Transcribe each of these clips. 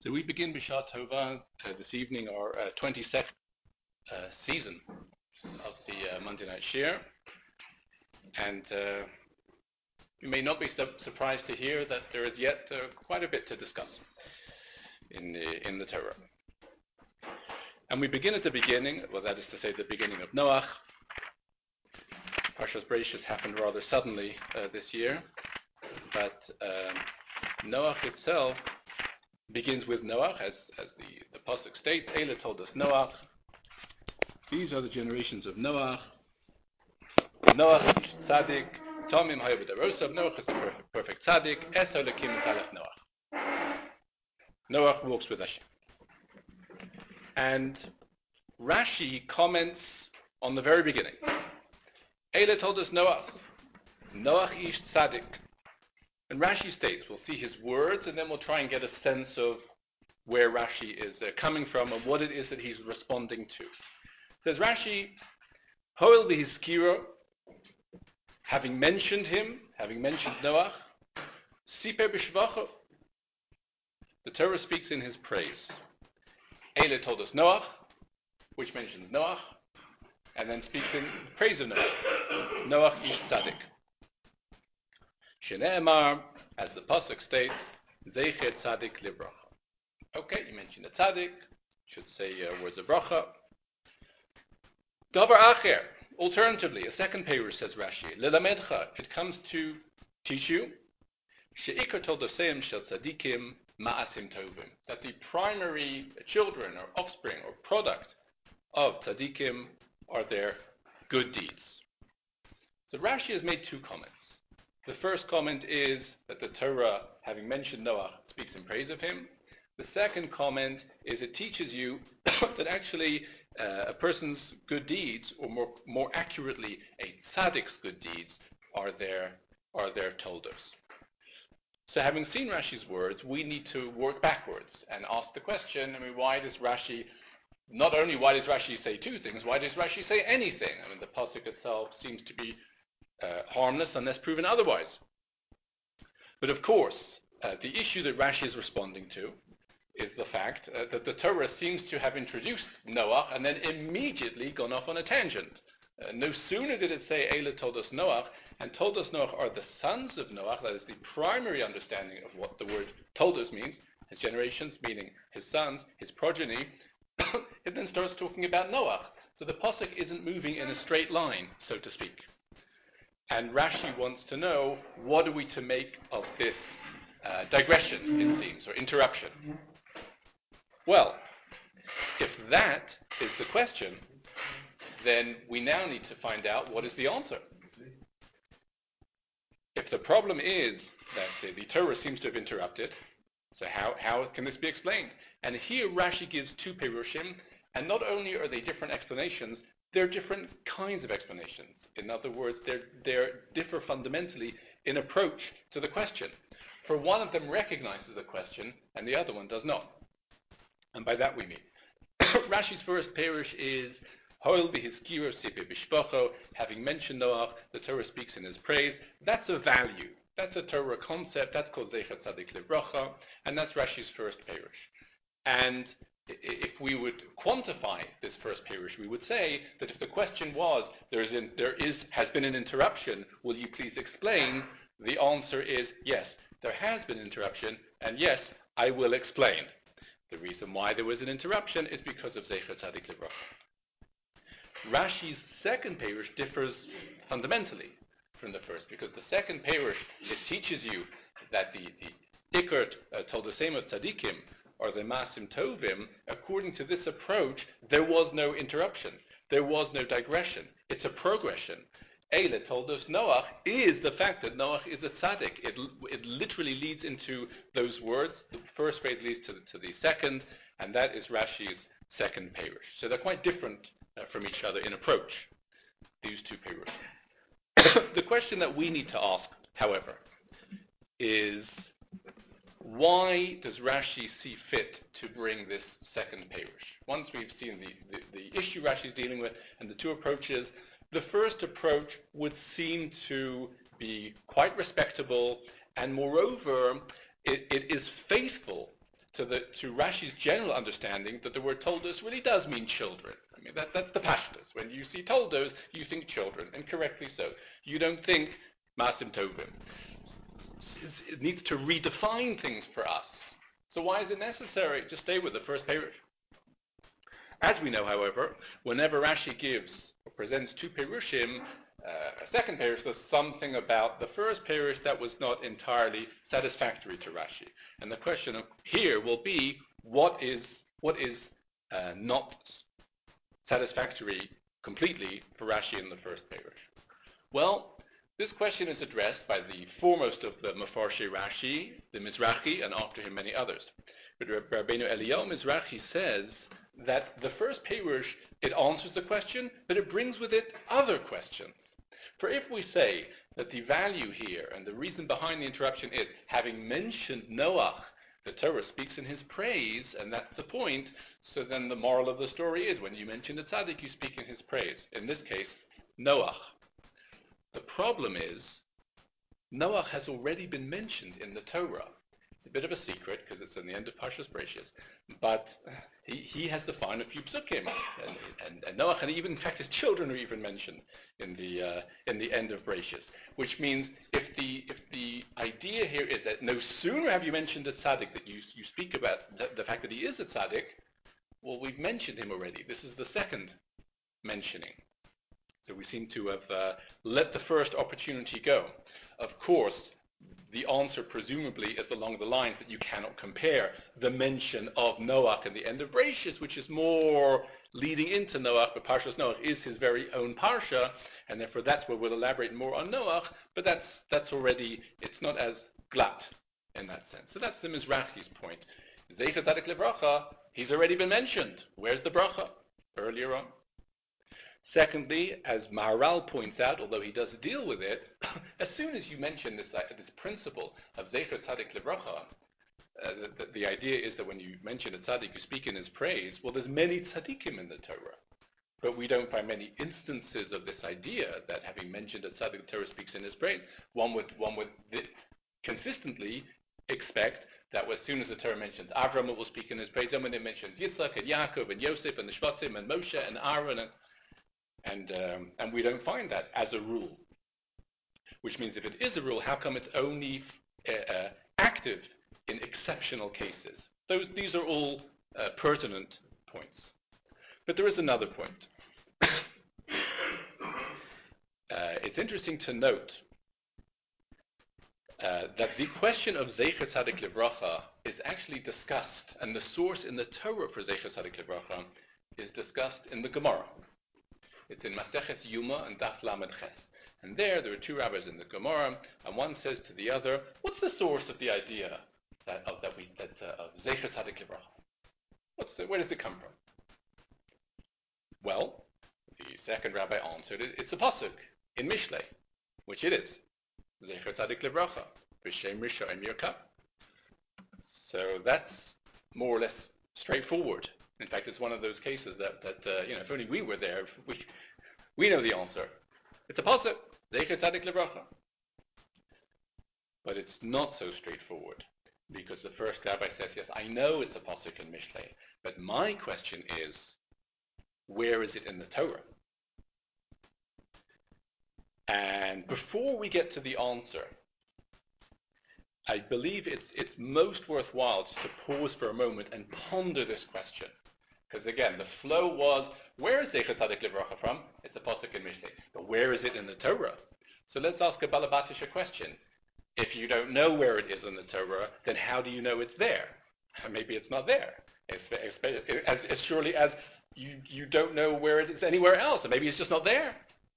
So we begin B'Shah Tova this evening, our 22nd season of the Monday Night Shir, and you may not be surprised to hear that there is yet quite a bit to discuss in the Torah. And we begin at the beginning, well, that is to say, the beginning of Noach. Parshas Bereishis happened rather suddenly this year, but Noach itself begins with Noach, as the pasuk states. Eila told us Noach. These are the generations of Noach. Noach ish tzaddik, Tomim hayavadarosav. Noach is the perfect tzaddik. Es holakim salach Noach. Noach walks with Hashem. And Rashi comments on the very beginning. Eila told us Noach. Noach ish tzaddik. And Rashi states, we'll see his words, and then we'll try and get a sense of where Rashi is coming from and what it is that he's responding to. Says Rashi, Hoil v'hiskiro, having mentioned him, having mentioned Noach, Siper b'shvacho, the Torah speaks in his praise. Eila told us Noach, which mentions Noach, and then speaks in praise of Noach. Noach ish tzaddik. Shene'emar, as the pasuk states, Zeichet tzaddik libracha. Okay, you mentioned a tzaddik, should say words of bracha. Davar acher, alternatively, a second perush, says Rashi, Lilamedcha, it comes to teach you, She'ikar toldoseim shel tzaddikim ma'asim tovim, that the primary children or offspring or product of tzaddikim are their good deeds. So Rashi has made two comments. The first comment is that the Torah, having mentioned Noah, speaks in praise of him. The second comment is it teaches you that actually a person's good deeds, or more accurately, a tzaddik's good deeds, are their toldos. So having seen Rashi's words, we need to work backwards and ask the question, why does Rashi, not only why does Rashi say two things, why does Rashi say anything? The pasuk itself seems to be harmless unless proven otherwise. But of course, the issue that Rashi is responding to is the fact that the Torah seems to have introduced Noach and then immediately gone off on a tangent. No sooner did it say Eila told us Noach, and told us Noach are the sons of Noach, that is the primary understanding of what the word told us means, his generations, meaning his sons, his progeny. It then starts talking about Noach. So the pasuk isn't moving in a straight line, so to speak. And Rashi wants to know, what are we to make of this digression, it seems, or interruption? Well, if that is the question, then we now need to find out what is the answer. If the problem is that the Torah seems to have interrupted, so how can this be explained? And here Rashi gives two perushim, and not only are they different explanations, they're different kinds of explanations. In other words, they differ fundamentally in approach to the question. For one of them recognizes the question, and the other one does not. And by that we mean, Rashi's first perush is, Hoil v'hiskiro sipe b'shpocho, having mentioned Noach, the Torah speaks in his praise. That's a value. That's a Torah concept. That's called Zeichet tzaddik libracha, and that's Rashi's first perush. And if we would quantify this first perush, we would say that if the question was, has been an interruption, will you please explain? The answer is yes, there has been an interruption, and yes, I will explain. The reason why there was an interruption is because of Zeichet tzaddik libracha. Rashi's second perush differs fundamentally from the first, because the second perush, it teaches you that the ikert toldosem of tzaddikim, or the masim tovim, according to this approach, there was no interruption. There was no digression. It's a progression. Eila told us Noach is the fact that Noach is a tzaddik. It literally leads into those words. The first phrase leads to the second, and that is Rashi's second perush. So they're quite different from each other in approach, these two perush. The question that we need to ask, however, is why does Rashi see fit to bring this second perush? Once we've seen the issue Rashi is dealing with and the two approaches, the first approach would seem to be quite respectable, and moreover, it is faithful to Rashi's general understanding that the word toldos really does mean children. I mean, that's the pashtus. When you see toldos, you think children, and correctly so. You don't think masim tovim. It needs to redefine things for us. So why is it necessary to stay with the first perush? As we know, however, whenever Rashi gives or presents two perushim, a second perush does something about the first perush that was not entirely satisfactory to Rashi. And the question here will be, what is not satisfactory completely for Rashi in the first perush? Well, this question is addressed by the foremost of the Mefarshei Rashi, the Mizrahi, and after him many others. But Rabbeinu Eliyahu Mizrahi says that the first perush, it answers the question, but it brings with it other questions. For if we say that the value here and the reason behind the interruption is, having mentioned Noach, the Torah speaks in his praise, and that's the point, so then the moral of the story is, when you mention the tzaddik, you speak in his praise. In this case, Noach. The problem is, Noach has already been mentioned in the Torah. It's a bit of a secret because it's in the end of Parshas Bereishis, but he has to find a few psukim, and Noach, and even in fact his children are even mentioned in the end of Bereishis. Which means if the idea here is that no sooner have you mentioned a tzaddik that you speak about the fact that he is a tzaddik, well, we've mentioned him already. This is the second mentioning. So we seem to have let the first opportunity go. Of course, the answer presumably is along the lines that you cannot compare the mention of Noach in the end of Bereishis, which is more leading into Noach, but Parshas Noach is his very own parsha, and therefore that's where we'll elaborate more on Noach, but that's already, it's not as glatt in that sense. So that's the Mizrahi's point. Zecher Tzadik Livracha, he's already been mentioned. Where's the bracha? Earlier on. Secondly, as Maharal points out, although he does deal with it, as soon as you mention this principle of Zecher Tzadik Livracha, the idea is that when you mention a tzaddik, you speak in his praise. Well, there's many tzaddikim in the Torah, but we don't find many instances of this idea that having mentioned a tzaddik, the Torah speaks in his praise. One would consistently expect that as soon as the Torah mentions Avram, it will speak in his praise. Then when it mentions Yitzchak and Yaakov and Yosef and the Shvatim and Moshe and Aaron and we don't find that as a rule. Which means if it is a rule, how come it's only active in exceptional cases? These are all pertinent points. But there is another point. It's interesting to note that the question of Zecher Tzadik Livracha is actually discussed, and the source in the Torah for Zecher Tzadik Livracha is discussed in the Gemara. It's in Maseches Yuma and Daf Lamed Ches. And there are two rabbis in the Gemara, and one says to the other, what's the source of the idea of Zecher Tzadik Livracha? Where does it come from? Well, the second rabbi answered it, it's a pasuk in Mishlei, which it is. Zecher Tzadik Livracha, B'Shem Rishayim Yirkah. So that's more or less straightforward. In fact, it's one of those cases that if only we were there, we know the answer. It's a pasuk, Zecher Tzadik Livracha. But it's not so straightforward, because the first rabbi says, yes, I know it's a pasuk in Mishlei, but my question is, where is it in the Torah? And before we get to the answer, I believe it's most worthwhile just to pause for a moment and ponder this question. Because again, the flow was, where is Zecher Tzadik Livracha from? It's a pasuk in Mishlei. But where is it in the Torah? So let's ask a Balabatisha question. If you don't know where it is in the Torah, then how do you know it's there? Maybe it's not there. As surely as you don't know where it is anywhere else, and maybe it's just not there.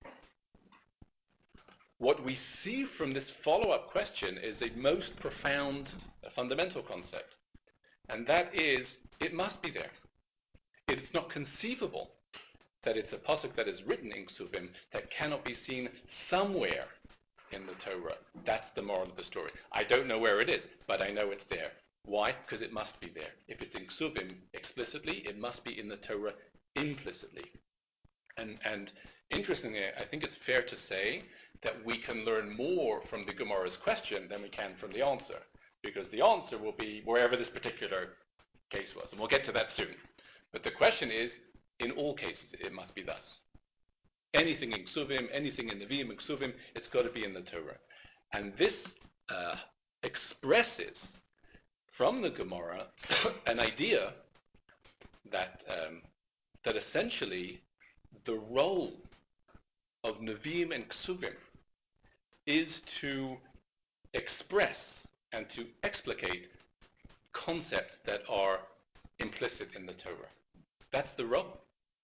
What we see from this follow-up question is a most profound, fundamental concept. And that is, it must be there. It's not conceivable that it's a pasuk that is written in Ksuvim that cannot be seen somewhere in the Torah. That's the moral of the story. I don't know where it is, but I know it's there. Why? Because it must be there. If it's in Ksuvim explicitly, it must be in the Torah implicitly. And interestingly, I think it's fair to say that we can learn more from the Gemara's question than we can from the answer, because the answer will be wherever this particular case was. And we'll get to that soon. But the question is, in all cases, it must be thus. Anything in Ksuvim, anything in Nevi'im and Ksuvim, it's got to be in the Torah. And this expresses from the Gemara an idea that that essentially the role of Nevi'im and Ksuvim is to express and to explicate concepts that are implicit in the Torah. That's the role.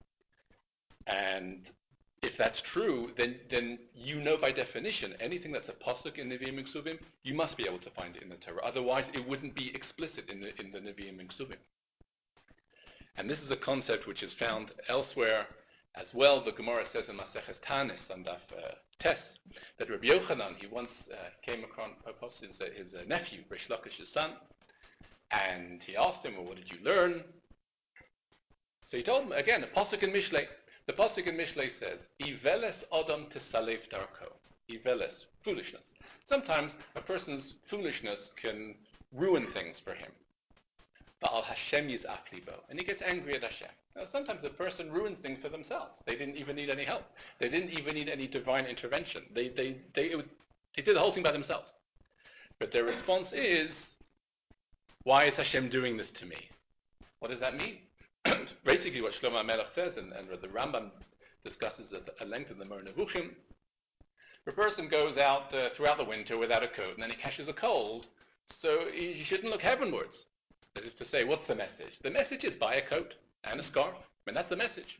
And if that's true, then you know by definition, anything that's a pasuk in Nevi'im and Ksuvim, you must be able to find it in the Torah. Otherwise, it wouldn't be explicit in the Nevi'im and Ksuvim. And this is a concept which is found elsewhere as well. The Gemara says in Maseches Tanis on Daf Tes that Rabbi Yochanan, he once came across his nephew, Rish Lakish's son, and he asked him, well, what did you learn? So he told him, again, a pasuk in Mishlei. The pasuk in Mishlei says, Iveles Adam Tesalev Darko. Iveles, foolishness. Sometimes a person's foolishness can ruin things for him. Ba'al Hashem yiz'af libo. And he gets angry at Hashem. Now, sometimes a person ruins things for themselves. They didn't even need any help. They didn't even need any divine intervention. They did the whole thing by themselves. But their response is, why is Hashem doing this to me? What does that mean? Basically what Shlomo HaMelech says, and the Rambam discusses at length in the Moreh Nevuchim, a person goes out throughout the winter without a coat, and then he catches a cold, so he shouldn't look heavenwards. As if to say, what's the message? The message is buy a coat and a scarf. I mean, that's the message.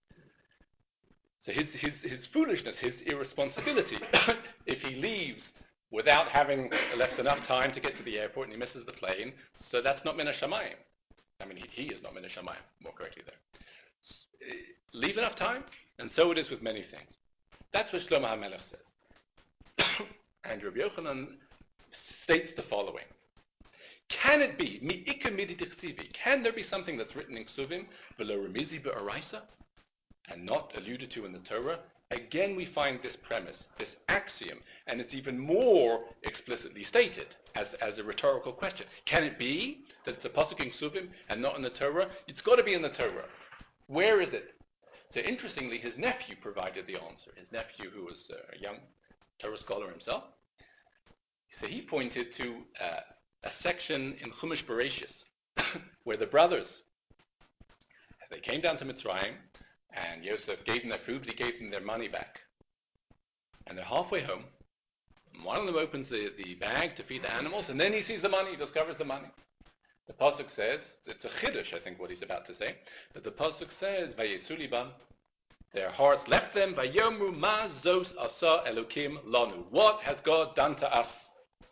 So his foolishness, his irresponsibility, if he leaves without having left enough time to get to the airport and he misses the plane, so that's not min hashamayim. I mean, he is not min hashamayim, more correctly there. Leave enough time, and so it is with many things. That's what Shlomo HaMelech says. And Rabbi Yochanan states the following. Can it be, can there be something that's written in Ksuvim, v'lo remizi be'oraisa, and not alluded to in the Torah? Again, we find this premise, this axiom, and it's even more explicitly stated as a rhetorical question. Can it be that it's a pasuk in Ksuvim and not in the Torah? It's got to be in the Torah. Where is it? So interestingly, his nephew provided the answer. His nephew, who was a young Torah scholar himself. So he pointed to a section in Chumash Bereshis where the brothers, they came down to Mitzrayim, and Yosef gave them their food, but he gave them their money back. And they're halfway home. And one of them opens the bag to feed the animals, and then he sees the money, he discovers the money. The pasuk says, it's a chiddush, I think, what he's about to say, but the pasuk says, Vayetzu libam, their hearts left them, Vayomru ma zos asa Elokim lanu. What has God done to us?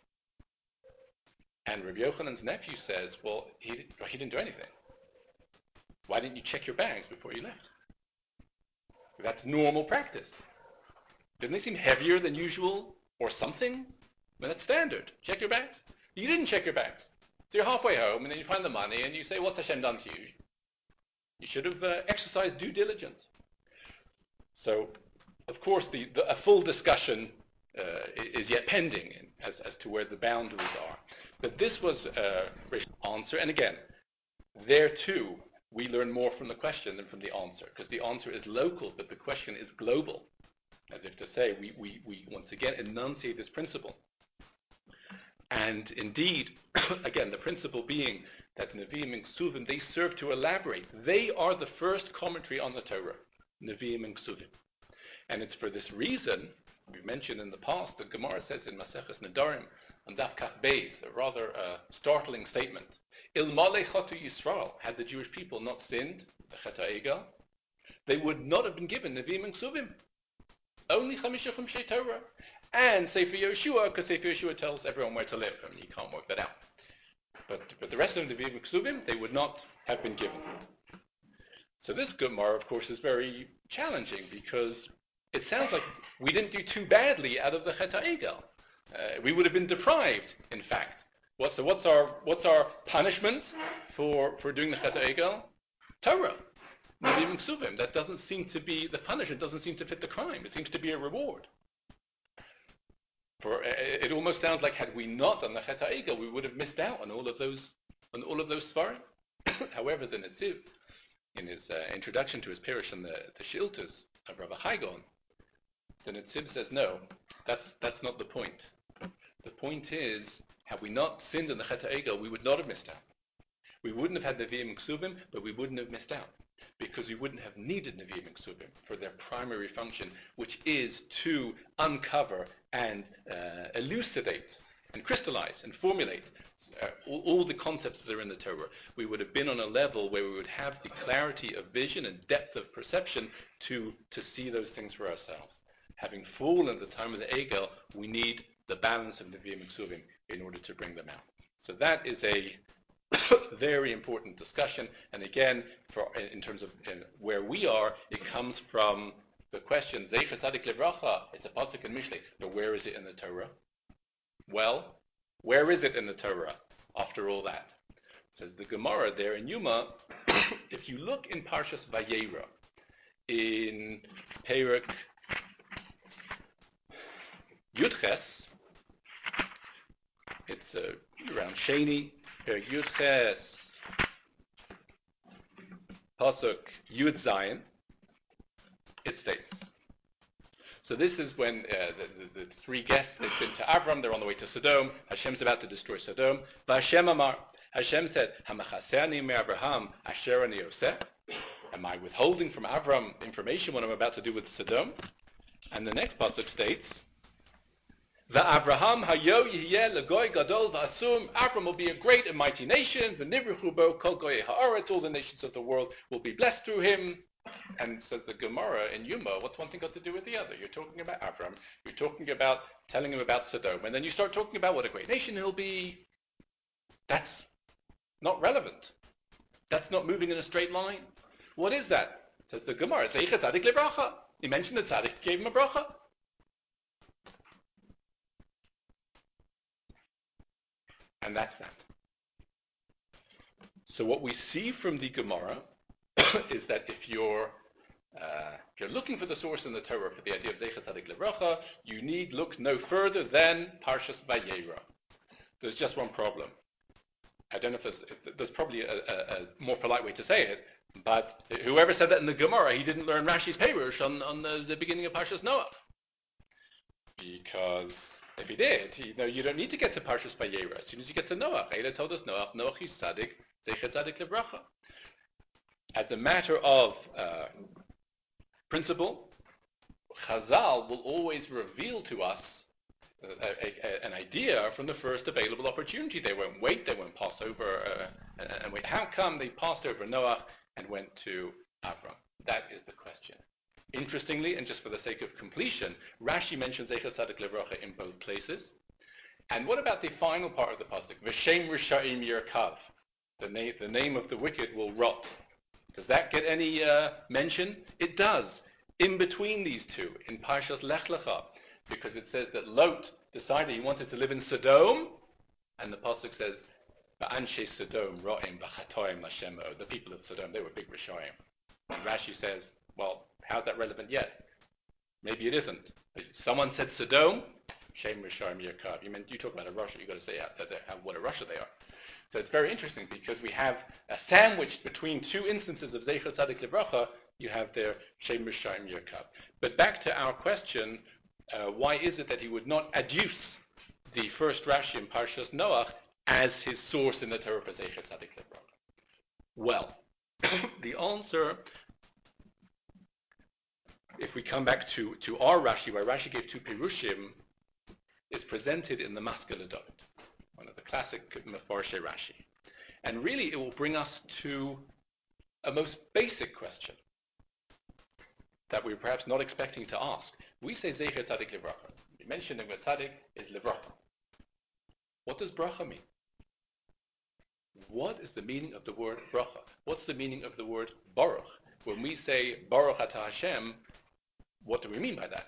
And Rabbi Yochanan's nephew says, well, he didn't do anything. Why didn't you check your bags before you left? That's normal practice. Didn't they seem heavier than usual or something? Well, that's standard. Check your bags. You didn't check your bags. So you're halfway home, and then you find the money, and you say, what's Hashem done to you? You should have exercised due diligence. So, of course, a full discussion is yet pending as to where the boundaries are. But this was Rish's answer. And again, there too, we learn more from the question than from the answer, because the answer is local, but the question is global. As if to say, we once again enunciate this principle. And indeed, again, the principle being that Nevi'im and Ksuvim, they serve to elaborate. They are the first commentary on the Torah, Nevi'im and Ksuvim. And it's for this reason, we mentioned in the past, the Gemara says in Maseches Nedarim, on Daf Kaf Beis, a rather startling statement. Ilmale Chatu Yisrael, had the Jewish people not sinned, the Chet HaEgel, they would not have been given Nevi'im and Ksuvim. Only Chamisha Chumshei Torah. And Sefer Yeshua, because Sefer Yeshua tells everyone where to live. I mean, you can't work that out. But the rest of the Nevi'im and Ksuvim, they would not have been given. So this Gemara, of course, is very challenging, because it sounds like we didn't do too badly out of the Chet HaEgel. We would have been deprived, in fact. So what's our punishment for doing the Chet HaEgel? Torah. Nevi'im and Ksuvim. That doesn't seem to be, the punishment doesn't seem to fit the crime. It seems to be a reward. It almost sounds like had we not done the Chet HaEgel, we would have missed out on all of those svarim. However, the Netziv, in his introduction to his Parish and the Shiltas of Rabbi Chaigon, the Netziv says, no, that's not the point. The point is, had we not sinned in the Chet HaEgel, we would not have missed out. We wouldn't have had Nevi'im and Ksubim, but we wouldn't have missed out, because we wouldn't have needed Nevi'im and Ksubim for their primary function, which is to uncover and elucidate and crystallize and formulate all the concepts that are in the Torah. We would have been on a level where we would have the clarity of vision and depth of perception to see those things for ourselves. Having fallen at the time of the Egel, we need the balance of Nevi'im and Ksuvim in order to bring them out. So that is a very important discussion. And again, in terms of where we are, it comes from the question, Zecher Tzadik Livracha, it's a pasuk in Mishlei, but where is it in the Torah? Well, where is it in the Torah after all that? Says the Gemara there in Yuma, if you look in Parshas Vayera, in Perek Yudches, it's around Sheni, Perek Yudches, Pasuk Yud Zayin, it states. So this is when the three guests, they've been to Avram, they're on the way to Sodom, Hashem's about to destroy Sodom. Hashem Amar, Hashem said, Hamachaseni me Abraham asher ani oseh? Am I withholding from Avram information what I'm about to do with Sodom? And the next pasuk states, Va'Avraham hayo yihyeh legoy gadol va'atzum. Avram will be a great and mighty nation. V'nivruchu bo kol goyei haaretz. All the nations of the world will be blessed through him. And says the Gemara in Yuma, what's one thing got to do with the other? You're talking about Avram. You're talking about telling him about Sodom. And then you start talking about what a great nation he'll be. That's not relevant. That's not moving in a straight line. What is that? Says the Gemara, Zeicha Tzadik Lebracha. He mentioned that Tzadik gave him a bracha. And that's that. So what we see from the Gemara is that if you're looking for the source in the Torah for the idea of Zeicha Tzadik Lebracha, you need look no further than Parshas Vayera. There's just one problem. I don't know if there's probably a more polite way to say it, but whoever said that in the Gemara, he didn't learn Rashi's Perush on the beginning of Parshas Noach. Because if he did, you don't need to get to Parshas Vayera. As soon as you get to Noach, Eila told us Noach is Tzadik, Zeicha Tzadik Lebracha. As a matter of principle, Chazal will always reveal to us an idea from the first available opportunity. They won't wait, they won't pass over and wait. How come they passed over Noach and went to Avram? That is the question. Interestingly, and just for the sake of completion, Rashi mentions Zeicha Tzadik Lebracha in both places. And what about the final part of the pasuk? V'shem Rishayim Yerkav. The name of the wicked will rot. Does that get any mention? It does. In between these two, in Parshas Lech Lecha, because it says that Lot decided he wanted to live in Sodom, and the pasuk says, "Va'anshe Sodom ro'im b'chatoim lashemo." The people of Sodom, they were big Rishayim. And Rashi says, well, how's that relevant yet? Maybe it isn't. But someone said Sodom, Shem Rishayim Yerkav. You talk about a Russia, you've got to say what a Russia they are. So it's very interesting because we have sandwiched between two instances of Zeicha Tzadik Lebracha, you have there Shem Rishayim Yerkav. But back to our question, why is it that he would not adduce the first Rashi in Parshas Noach as his source in the Torah for Zeicha Tzadik Lebracha? Well, the answer, if we come back to our Rashi, where Rashi gave two Pirushim, is presented in the Maskele David, one of the classic Mefarshei Rashi. And really it will bring us to a most basic question that we're perhaps not expecting to ask. We say Zeicha Tzadik Lebracha. We mentioned that Tzadik is Lebracha. What does bracha mean? What is the meaning of the word bracha? What's the meaning of the word baruch? When we say Baruch Atah Hashem, what do we mean by that?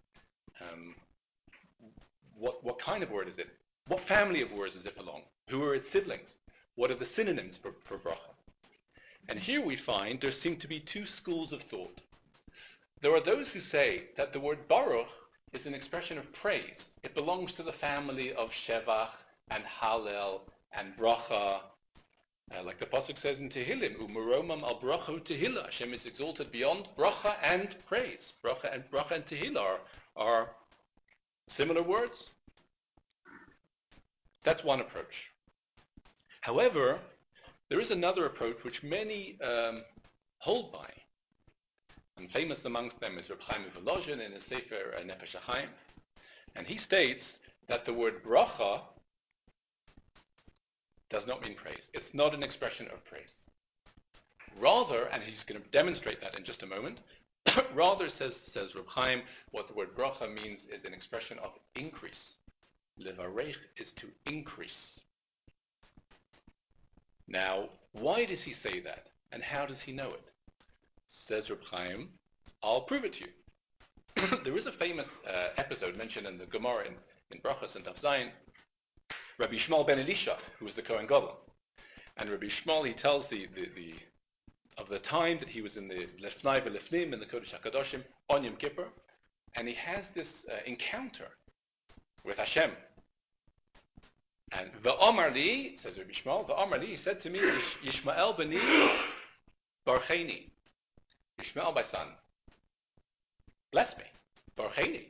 What kind of word is it? What family of words does it belong? Who are its siblings? What are the synonyms for bracha? And here we find there seem to be two schools of thought. There are those who say that the word baruch is an expression of praise. It belongs to the family of shevach and hallel and bracha. Like the pasuk says in Tehillim, "Umaromam al bracha tehillah." Hashem is exalted beyond bracha and praise. Bracha and tehillah are similar words. That's one approach. However, there is another approach which many hold by, and famous amongst them is Reb Chaim Volozhin in his Sefer Nefesh HaChaim, and he states that the word bracha does not mean praise. It's not an expression of praise. Rather, and he's going to demonstrate that in just a moment, rather, says Reb Chaim, what the word bracha means is an expression of increase. Levarech is to increase. Now, why does he say that? And how does he know it? Says Reb Chaim, I'll prove it to you. There is a famous episode mentioned in the Gemara in Brachos and Daf Zayin, Rabbi Shmuel ben Elisha, who was the Kohen Gadol. And Rabbi Shmuel, he tells of the time that he was in the Lefnai v'Lefnim, in the Kodesh HaKadoshim, on Yom Kippur, and he has this encounter with Hashem. And V'omar li, says Rabbi Shmuel, V'omar li, he said to me, Yishmael b'ni barcheni. Yishmael, my son, bless me. Barcheni.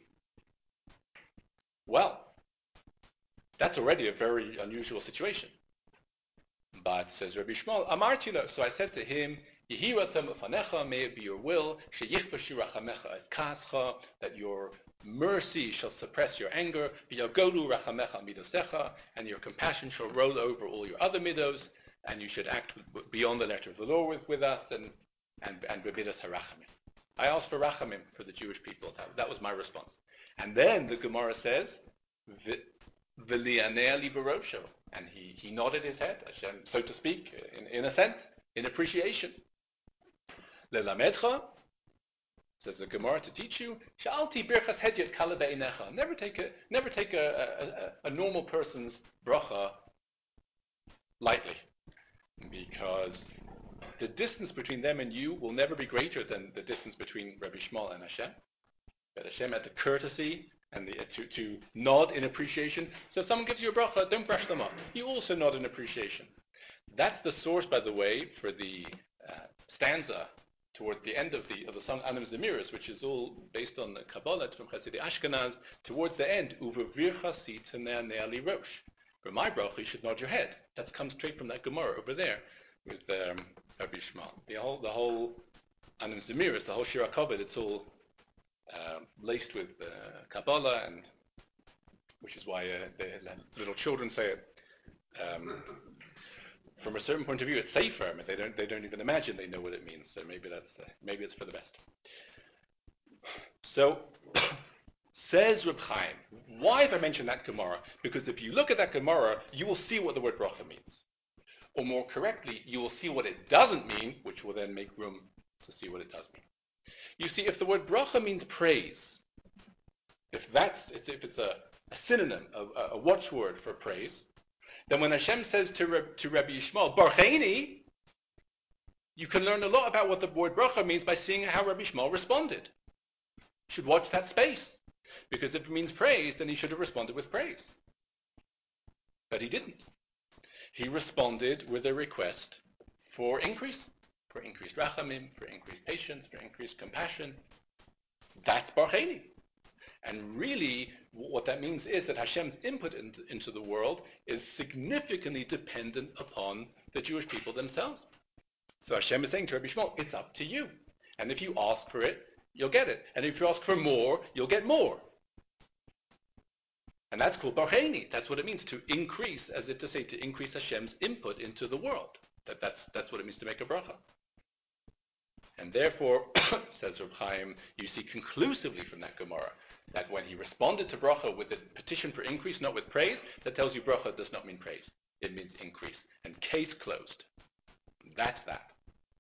Well, that's already a very unusual situation. But, says Rabbi Shmuel, Amarti lo, so I said to him, Yehi ratzon lefanecha, may it be your will, sheyichbashi rachamecha es kascha, that your mercy shall suppress your anger, v'yagolu rachamecha midosecha, and your compassion shall roll over all your other midos, and you should act beyond the letter of the law with us, and b'midas harachamim. I asked for rachamim for the Jewish people. That was my response. And then the Gemara says, v'lianei li barosho, and he nodded his head, Hashem, so to speak, in assent, in appreciation. Lelamedcha, says the Gemara, to teach you, sha'alti birchas hedyot kala be'inecha. Never take a normal person's bracha lightly, because the distance between them and you will never be greater than the distance between Rabbi Shmuel and Hashem. But Hashem had the courtesy and to nod in appreciation. So if someone gives you a bracha, don't brush them up. You also nod in appreciation. That's the source, by the way, for the stanza towards the end of the song Anim Zemiris, which is all based on the Kabbalah from Chasidei Ashkenaz. Towards the end, Uvavircha sitana ne'ali rosh. For my bracha, you should nod your head. That comes straight from that Gemara over there with Rabbi Shmuel. The whole Anim Zemiris, the whole Shir HaKavod, it's all laced with Kabbalah, and which is why the little children say it. From a certain point of view, it's safer. I mean, they don't even imagine they know what it means. So maybe it's for the best. So says Reb Chaim, why have I mentioned that Gemara? Because if you look at that Gemara, you will see what the word bracha means, or more correctly, you will see what it doesn't mean, which will then make room to see what it does mean. You see, if the word bracha means praise, if it's a synonym, a watchword for praise, then when Hashem says to Rabbi Yishmael, Barcheni, you can learn a lot about what the word bracha means by seeing how Rabbi Yishmael responded. You should watch that space, because if it means praise, then he should have responded with praise. But he didn't. He responded with a request for increased rachamim, for increased patience, for increased compassion. That's Barcheni. And really, what that means is that Hashem's input into the world is significantly dependent upon the Jewish people themselves. So Hashem is saying to Rabbi Shmuel, it's up to you. And if you ask for it, you'll get it. And if you ask for more, you'll get more. And that's called Barcheni. That's what it means, to increase, as if to say, to increase Hashem's input into the world. That's what it means to make a bracha. And therefore, says Reb Chaim, you see conclusively from that Gemara that when he responded to bracha with a petition for increase, not with praise, that tells you bracha does not mean praise. It means increase. And case closed. That's that.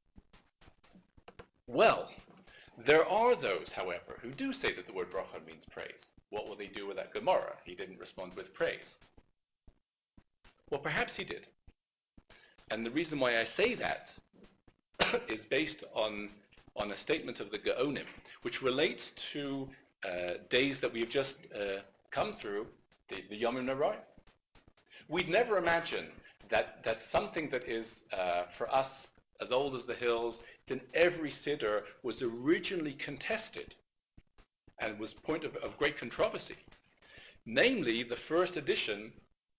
Well, there are those, however, who do say that the word bracha means praise. What will they do with that Gemara? He didn't respond with praise. Well, perhaps he did. And the reason why I say that is based on a statement of the Gaonim, which relates to days that we've just come through, the Yom Narayim. We'd never imagine that's something that is, for us, as old as the hills. It's in every siddur, was originally contested and was point of great controversy. Namely, the first addition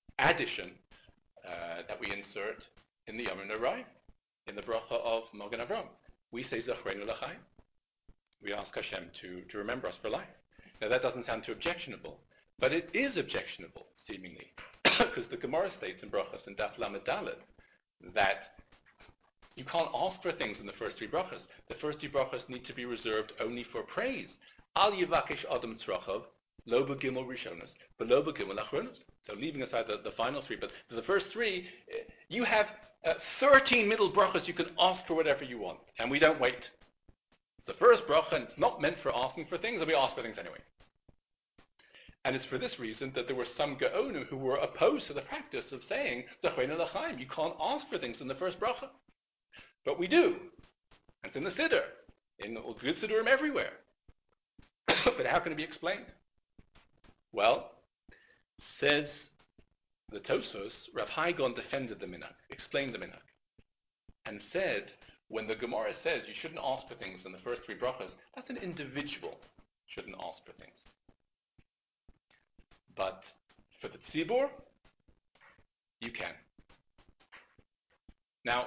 that we insert in the Yom Norai, in the bracha of Magen Avraham. We say Zachreinu L'chaim. We ask Hashem to remember us for life. Now that doesn't sound too objectionable, but it is objectionable, seemingly, because the Gemara states in Brachos and Daf Lamed Daled that you can't ask for things in the first three brachas. The first three brachas need to be reserved only for praise. Al Yivakesh Adam Tzrachav, Lo B'Gimel Rishonos, V'Lo B'Gimel Achronos. So leaving aside the final three, but the first three, you have 13 middle brachas. You can ask for whatever you want, and we don't wait. It's the first bracha, and it's not meant for asking for things, and we ask for things anyway. And it's for this reason that there were some Gaonu who were opposed to the practice of saying, Zachreinu L'chaim, you can't ask for things in the first bracha. But we do. It's in the Siddur, in the good Siddurim everywhere. But how can it be explained? Well, says the Tosfos, Rav Hai Gaon defended the minhag, explained the minhag, and said, when the Gemara says you shouldn't ask for things in the first three brachas, that's an individual shouldn't ask for things. But for the tzibur, you can. Now,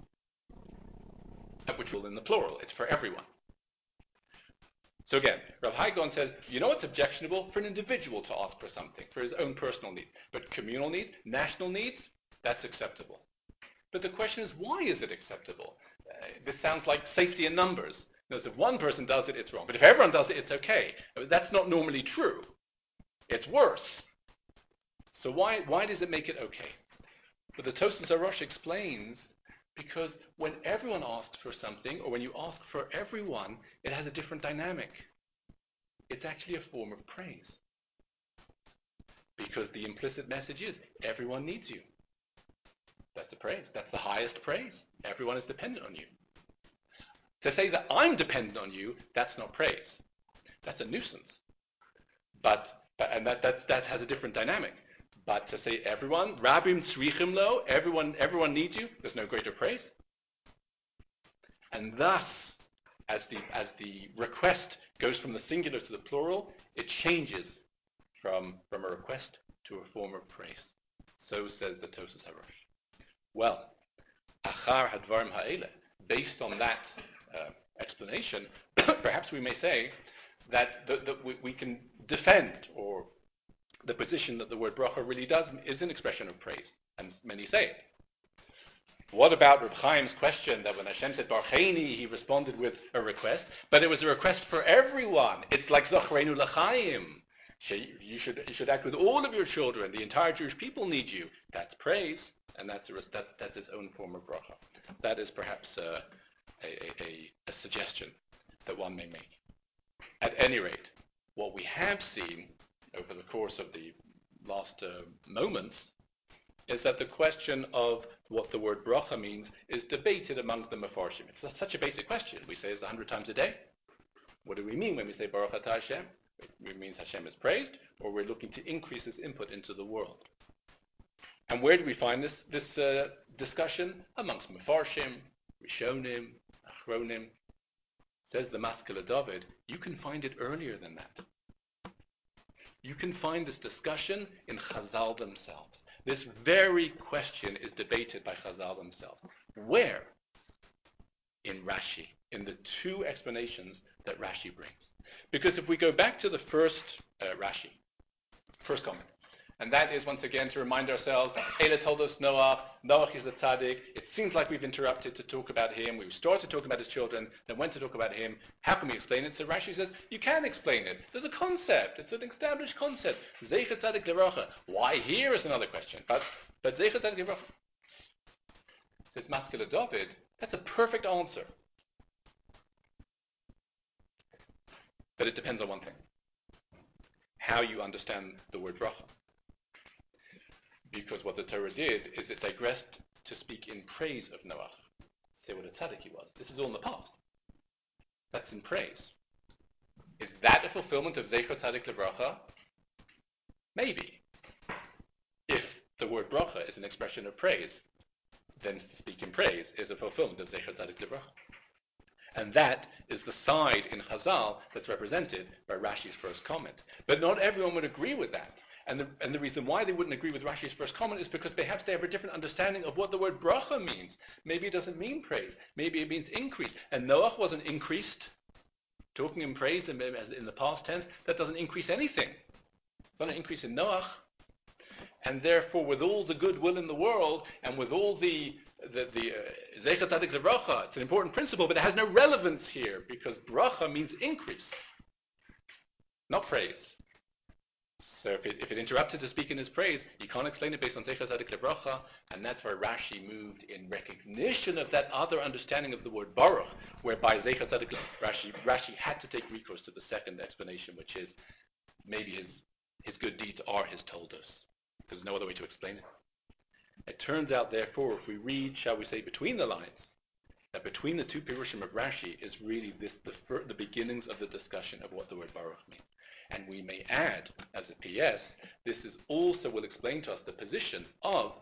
which will in the plural, it's for everyone. So again, Rav Hai Gaon says, you know it's objectionable for an individual to ask for something, for his own personal needs. But communal needs, national needs, that's acceptable. But the question is, why is it acceptable? This sounds like safety in numbers. If one person does it, it's wrong. But if everyone does it, it's okay. That's not normally true. It's worse. So why does it make it okay? But the Tosfos HaRosh explains, because when everyone asks for something, or when you ask for everyone, it has a different dynamic. It's actually a form of praise. Because the implicit message is, everyone needs you. That's a praise. That's the highest praise. Everyone is dependent on you. To say that I'm dependent on you, that's not praise. That's a nuisance. And that has a different dynamic. But to say everyone, Rabim Tzrichim Lo, everyone needs you, there's no greater praise. And thus, as the request goes from the singular to the plural, it changes from a request to a form of praise. So says the Tosfos HaRosh. Well, Achar Hadvarim Ha'ele, based on that explanation, perhaps we may say that we can defend, or the position that the word bracha really is an expression of praise, and many say it. What about Reb Chaim's question that when Hashem said Barcheni, he responded with a request, but it was a request for everyone. It's like Zachreinu L'chaim. You should act with all of your children. The entire Jewish people need you. That's praise, and that's its own form of bracha. That is perhaps a suggestion that one may make. At any rate, what we have seen over the course of the last moments is that the question of what the word bracha means is debated among the Mefarshim. It's such a basic question. We say it 100 times a day. What do we mean when we say Baruch Atah Hashem? It means Hashem is praised, or we're looking to increase his input into the world. And where do we find this discussion? Amongst Mefarshim, Rishonim, Achronim. Says the Maskele David, you can find it earlier than that. You can find this discussion in Chazal themselves. This very question is debated by Chazal themselves. Where? In Rashi, in the two explanations that Rashi brings. Because if we go back to the first Rashi, first comment, and that is once again to remind ourselves, Eila told us Noach is the tzaddik. It seems like we've interrupted to talk about him. We started talking about his children, then went to talk about him. How can we explain it? So Rashi says, you can explain it. There's a concept. It's an established concept. Zecher tzaddik lerocha. Why here is another question. But Zecher tzaddik lerocha. Says Maskele David, that's a perfect answer. But it depends on one thing. How you understand the word bracha. Because what the Torah did is it digressed to speak in praise of Noach. Say what a tzaddik he was. This is all in the past. That's in praise. Is that a fulfillment of Zecher Tzaddik Lebracha? Maybe. If the word bracha is an expression of praise, then to speak in praise is a fulfillment of Zecher Tzadik Livracha. And that is the side in Chazal that's represented by Rashi's first comment. But not everyone would agree with that. And the reason why they wouldn't agree with Rashi's first comment is because perhaps they have a different understanding of what the word bracha means. Maybe it doesn't mean praise. Maybe it means increase. And Noach wasn't increased. Talking in praise in the past tense, that doesn't increase anything. It's not an increase in Noach. And therefore, with all the goodwill in the world, and with all the Zecher Tzadik Livracha, it's an important principle, but it has no relevance here, because bracha means increase, not praise. So if it interrupted to speak in his praise, you can't explain it based on Zecher Tzadik Livracha, and that's where Rashi moved in recognition of that other understanding of the word Baruch, whereby Zecher Tzadik Rashi had to take recourse to the second explanation, which is maybe his good deeds are his toldos. There's no other way to explain it. It turns out, therefore, if we read, shall we say, between the lines, that between the two Pirushim of Rashi is really the beginnings of the discussion of what the word Baruch means. And we may add, as a PS, this is also will explain to us the position of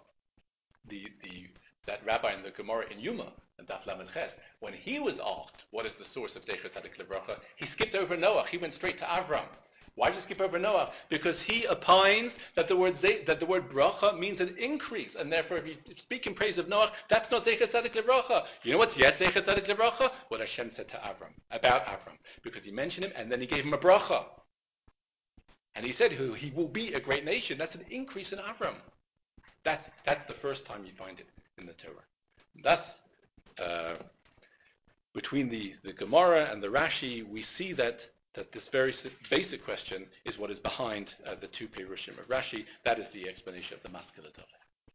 that rabbi in the Gemara in Yuma, and Daf Lamed Ches. When he was asked, what is the source of Zecher Tzadik Livracha, he skipped over Noach. He went straight to Avram. Why did you skip over Noah? Because he opines that the word bracha means an increase, and therefore if you speak in praise of Noah, that's not Zecher Tzadik Livracha. You know what's yes Zecher Tzadik Livracha? What Hashem said to Avram, about Avram, because he mentioned him and then he gave him a bracha. And he said he will be a great nation. That's an increase in Avram. That's the first time you find it in the Torah. Thus, between the Gemara and the Rashi, we see that this very basic question is what is behind the two Pirushim of Rashi. That is the explanation of the Maskil Adov.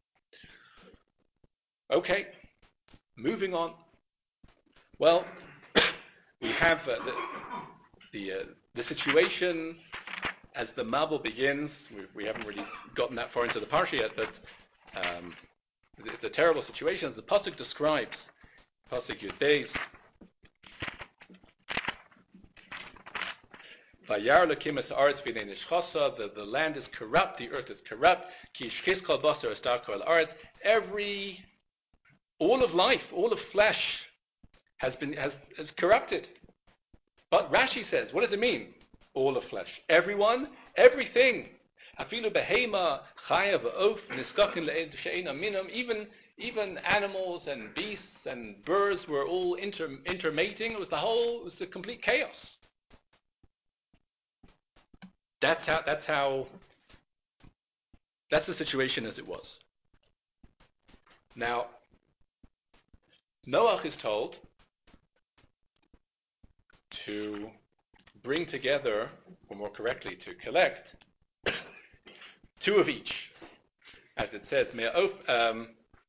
Okay, moving on. Well, we have the situation as the Mabul begins. We haven't really gotten that far into the parsha yet, but it's a terrible situation. As the pasuk describes, pasuk Yud Beis. The land is corrupt, the earth is corrupt. All of life, all of flesh has corrupted. But Rashi says, what does it mean? All of flesh. Everyone, everything. Even animals and beasts and birds were all intermating. It was a complete chaos. That's the situation as it was. Now, Noach is told to bring together, or more correctly, to collect two of each, as it says, Pasuk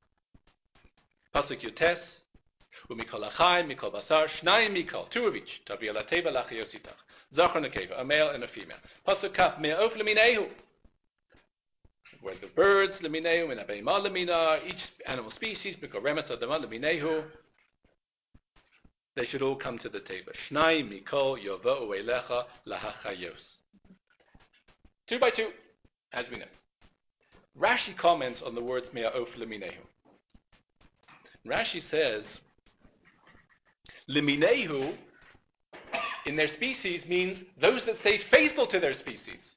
Yutes, Umikol Achai, Mikol Basar, Shnayim Mikol, two of each, Tavi Alateva Lachiyositach. Zachar nekeva, a male and a female. Pasuk Kaf, me'of leminehu. Where the birds leminehu, and abeima lemina, each animal species, mikol remes adama leminehu, they should all come to the table. Shnai mikol yova'u elecha lahachayos. 2 by 2, as we know. Rashi comments on the words me'of leminehu. Rashi says, leminehu, in their species means those that stayed faithful to their species.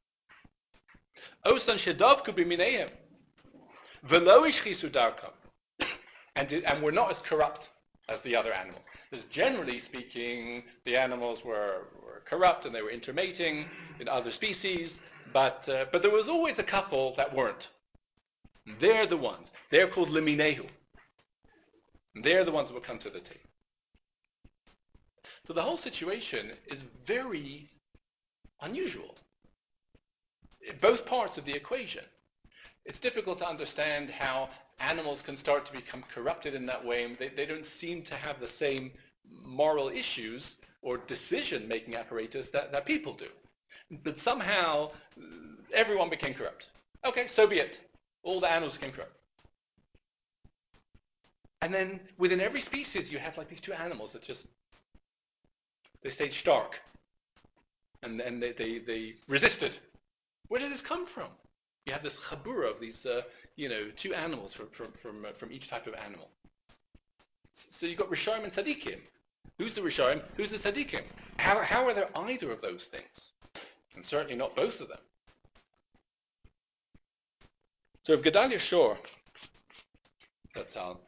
Osan shedav could be mineim. Velo ishchisu darkam. And were not as corrupt as the other animals. Because generally speaking, the animals were corrupt and they were intermating in other species, but there was always a couple that weren't. They're the ones. They're called liminehu. They're the ones that will come to the table. So the whole situation is very unusual. Both parts of the equation. It's difficult to understand how animals can start to become corrupted in that way. They don't seem to have the same moral issues or decision-making apparatus that people do. But somehow, everyone became corrupt. Okay, so be it. All the animals became corrupt. And then within every species, you have like these two animals that they stayed stark. And they resisted. Where did this come from? You have this chabura of these two animals from each type of animal. So you've got Rishonim and Tzaddikim. Who's the Rishonim? Who's the Tzaddikim? How are there either of those things? And certainly not both of them. So if Gedalia Shor, that's all,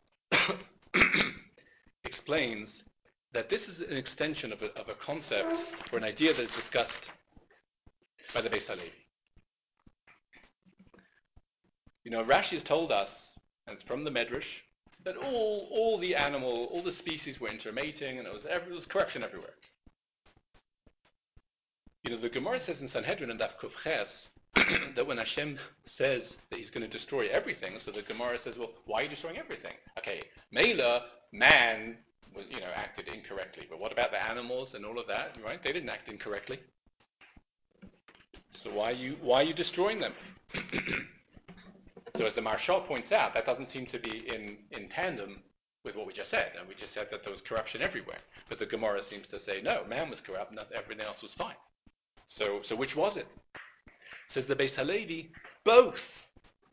explains that this is an extension of a concept or an idea that is discussed by the Beis Halevi. Rashi has told us, and it's from the Medrash, that all the species were intermating, and it was corruption everywhere. The Gemara says in Sanhedrin and Daf Kuf Ches that when Hashem says that He's going to destroy everything, so the Gemara says, well, why are you destroying everything? Okay, Mela, man, was acted incorrectly, but what about the animals and all of that? Right? They didn't act incorrectly. So why are you destroying them? So as the Maharshal points out, that doesn't seem to be in tandem with what we just said. And we just said that there was corruption everywhere. But the Gemara seems to say, no, man was corrupt, everything else was fine. So which was it? Says the Beis Halevi, both.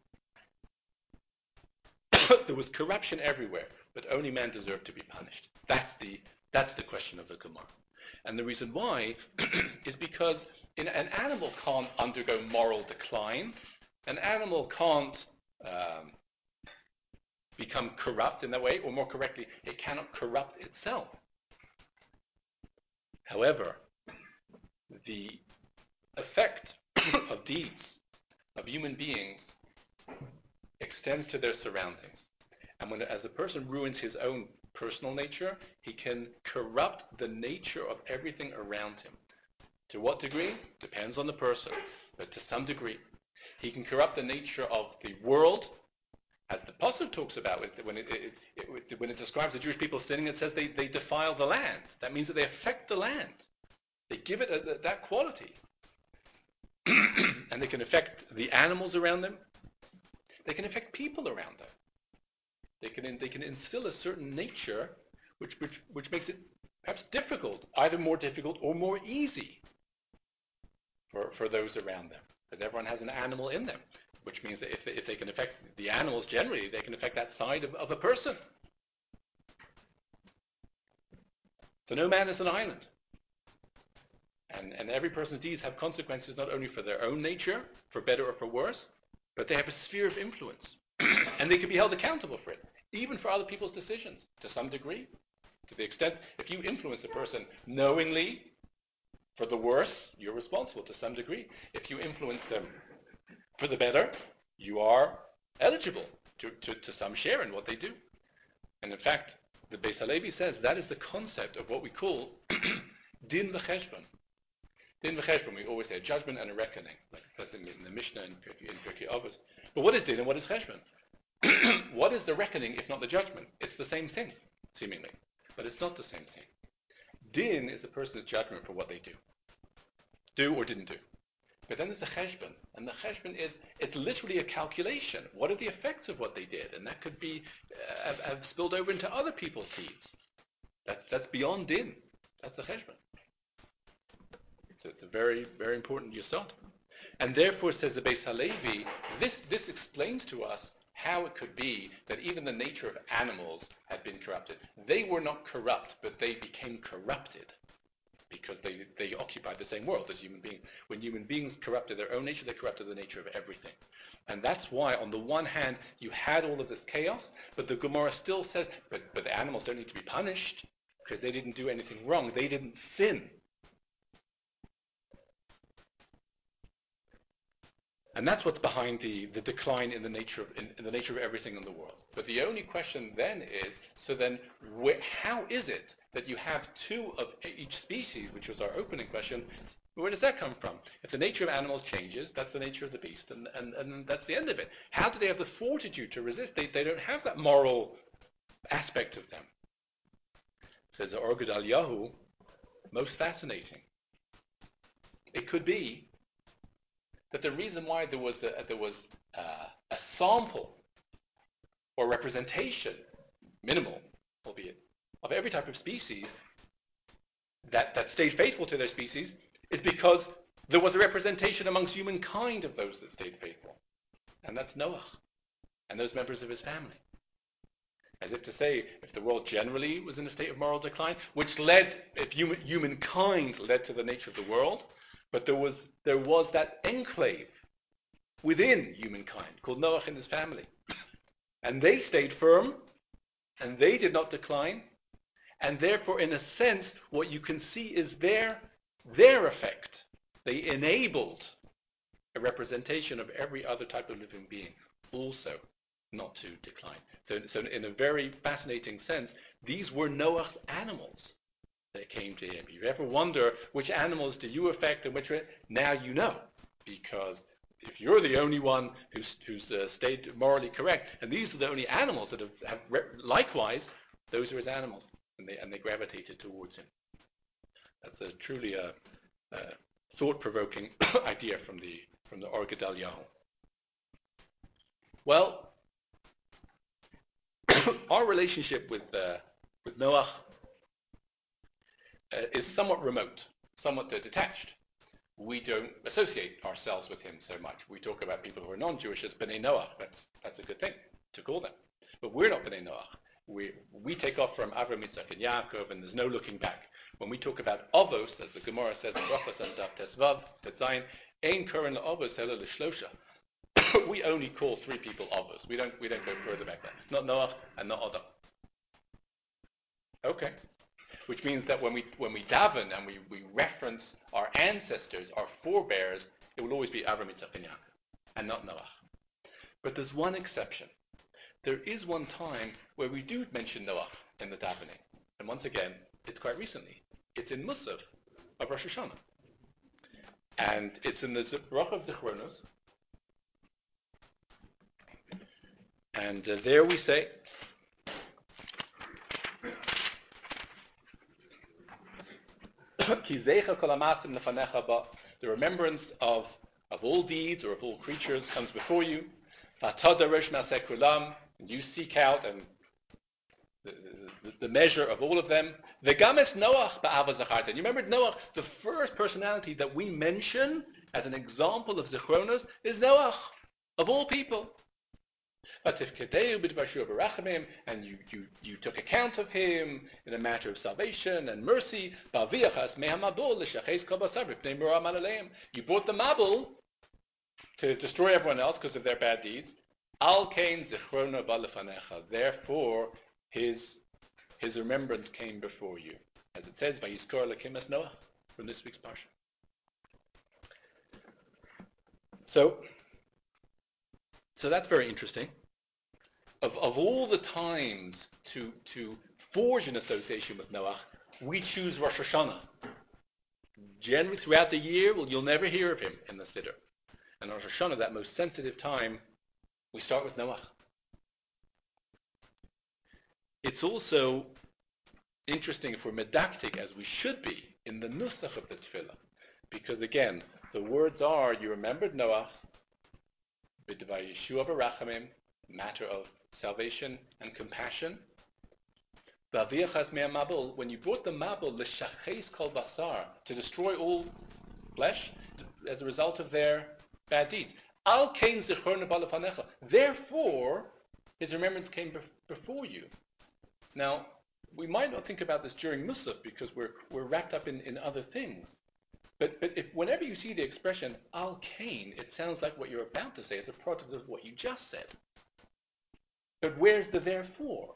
There was corruption everywhere, but only man deserved to be punished. That's the question of the Gemara. And the reason why is because an animal can't undergo moral decline. An animal can't become corrupt in that way, or more correctly, it cannot corrupt itself. However, the effect of deeds of human beings extends to their surroundings. And as a person ruins his own personal nature, he can corrupt the nature of everything around him. To what degree? Depends on the person, but to some degree. He can corrupt the nature of the world, as the Pasuk talks about when it describes the Jewish people sinning. It says they defile the land. That means that they affect the land. They give it that quality. And they can affect the animals around them. They can affect people around them. They can instill a certain nature which makes it perhaps difficult, either more difficult or more easy for those around them. Because everyone has an animal in them, which means that if they can affect the animals generally, they can affect that side of a person. So no man is an island. And every person's deeds have consequences not only for their own nature, for better or for worse, but they have a sphere of influence. And they can be held accountable for it, even for other people's decisions, to some degree. To the extent, if you influence a person knowingly for the worse, you're responsible to some degree. If you influence them for the better, you are eligible to some share in what they do. And in fact, the Beis Halevi says that is the concept of what we call din v'cheshbon. Din v'cheshbon, we always say a judgment and a reckoning, like it says in the Mishnah in Pirkei Avos. But what is din and what is cheshbon? What is the reckoning if not the judgment? It's the same thing, seemingly, but it's not the same thing. Din is a person's judgment for what they do or didn't do. But then there's the cheshbon, and the cheshbon it's literally a calculation. What are the effects of what they did? And that could be have spilled over into other people's deeds. That's beyond din. That's the cheshbon. It's a very, very important yesod. And therefore, says the Beis Halevi, this explains to us how it could be that even the nature of animals had been corrupted. They were not corrupt, but they became corrupted because they occupied the same world as human beings. When human beings corrupted their own nature, they corrupted the nature of everything. And that's why, on the one hand, you had all of this chaos, but the Gemara still says, but the animals don't need to be punished because they didn't do anything wrong. They didn't sin. And that's what's behind the decline in the nature of everything in the world. But the only question then is, so then how is it that you have two of each species, which was our opening question, where does that come from? If the nature of animals changes, that's the nature of the beast, and that's the end of it. How do they have the fortitude to resist? They don't have that moral aspect of them. Says the Or Gedaliahu, most fascinating. It could be that the reason why there was a sample or representation, minimal, albeit, of every type of species that stayed faithful to their species is because there was a representation amongst humankind of those that stayed faithful. And that's Noah. and those members of his family. As if to say, if the world generally was in a state of moral decline, which led, if humankind led to the nature of the world, but there was that enclave within humankind called Noach and his family. And they stayed firm, and they did not decline, and therefore, in a sense, what you can see is their effect. They enabled a representation of every other type of living being also not to decline. So in a very fascinating sense, these were Noah's animals that came to him. If you ever wonder which animals do you affect and which, now you know, because if you're the only one who's stayed morally correct, and these are the only animals that have likewise, those are his animals, and they gravitated towards him. That's truly a thought-provoking idea from the Or Gedal Yahu. Well, our relationship with Noach is somewhat remote, somewhat detached. We don't associate ourselves with him so much. We talk about people who are non-Jewish as Bnei Noach. That's a good thing to call them. But we're not Bnei Noach. We take off from Avram, Yitzchak, and Yaakov, and there's no looking back. When we talk about Avos, as the Gemara says in Brachos and Daf Tesvav, Tetzayin, Ein Koren LaAvos Ela L'Shlosha. We only call three people Avos. We don't go further back there. Not Noach and not Adam. Okay. Which means that when we daven and we reference our ancestors, our forebears, it will always be Avram, Yitzchak, and Yaakov, and not Noach. But there's one exception. There is one time where we do mention Noach in the davening, and once again, it's quite recently. It's in Musaf of Rosh Hashanah, and it's in the Bracha of Zichronos, and there we say. The remembrance of all deeds or of all creatures comes before you. And you seek out and the measure of all of them. And you remember Noach, the first personality that we mention as an example of Zichronos is Noach, of all people. And you took account of him in a matter of salvation and mercy. You brought the Mabul to destroy everyone else because of their bad deeds. Therefore, his remembrance came before you. As it says, Vayiskor Elokim es Noach, from this week's parsha. So that's very interesting. Of all the times to forge an association with Noach, we choose Rosh Hashanah. Generally, throughout the year, you'll never hear of him in the Siddur. And Rosh Hashanah, that most sensitive time, we start with Noach. It's also interesting if we're medactic, as we should be, in the nusach of the tefillah. Because again, the words are, you remembered Noach, b'dvar Yeshua b'rachamim, matter of salvation and compassion. When you brought the Mabul, l'shaches kol basar, to destroy all flesh as a result of their bad deeds. Al kain zichron balapanecha. Therefore, his remembrance came before you. Now, we might not think about this during Musaf because we're wrapped up in other things. But whenever you see the expression al kain, it sounds like what you're about to say is a product of what you just said. But where's the therefore?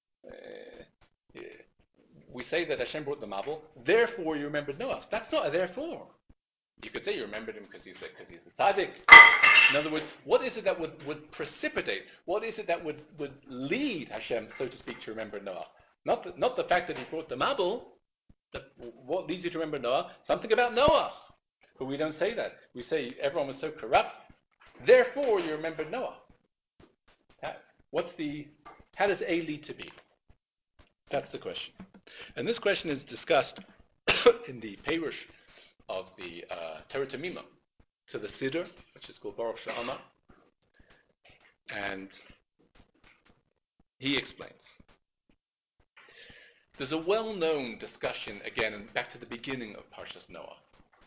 We say that Hashem brought the Mabul, therefore you remembered Noach. That's not a therefore. You could say you remembered him because he's the tzaddik. In other words, what is it that would precipitate? What is it that would lead Hashem, so to speak, to remember Noach? Not the fact that he brought the Mabul. What leads you to remember Noach? Something about Noach. But we don't say that. We say everyone was so corrupt, therefore you remembered Noach. How does A lead to B? That's the question. And this question is discussed in the Perush of the Torah Tamima to the Siddur, which is called Baruch She'amar. And he explains. There's a well-known discussion, again, and back to the beginning of Parshas Noah,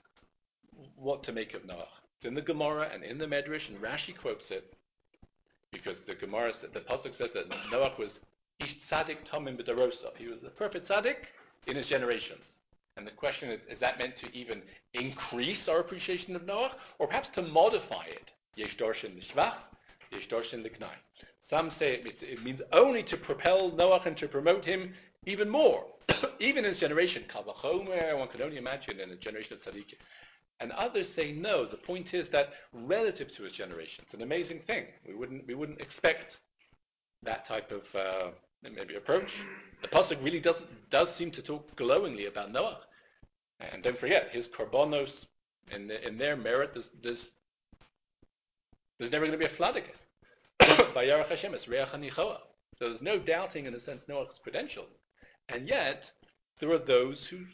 what to make of Noah. It's in the Gemara and in the Medrash, and Rashi quotes it, because the Gemara, the pasuk says that Noach was ish tzaddik tomim b'darosov. He was the perfect tzaddik in his generations. And the question is that meant to even increase our appreciation of Noach, or perhaps to modify it? Yesh dorshin l'shvach, yesh dorshin l'gnai. Some say it means only to propel Noach and to promote him even more, even in his generation. Kal v'chomer, one can only imagine in a generation of tzaddikim. And others say no. The point is that relative to his generation, it's an amazing thing. We wouldn't expect that type of maybe approach. The pasuk really does seem to talk glowingly about Noah. And don't forget his korbanos in their merit. There's never going to be a flood again. Vayarach Hashem es reach hanichoa. So there's no doubting in a sense Noah's credentials. And yet there are those who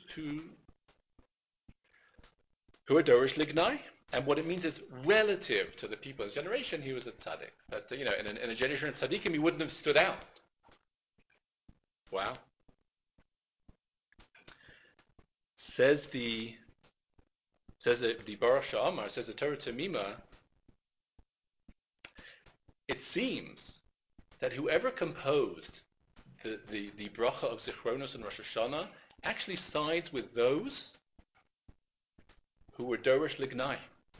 are dorish lignai, and what it means is relative to the people in his generation, he was a tzaddik. But in a generation of tzaddikim, he wouldn't have stood out. Wow. Says the Baruch Sha'amar, says the Torah Tamima, it seems that whoever composed the bracha of Zichronos and Rosh Hashanah actually sides with those who were Dorish Lignai,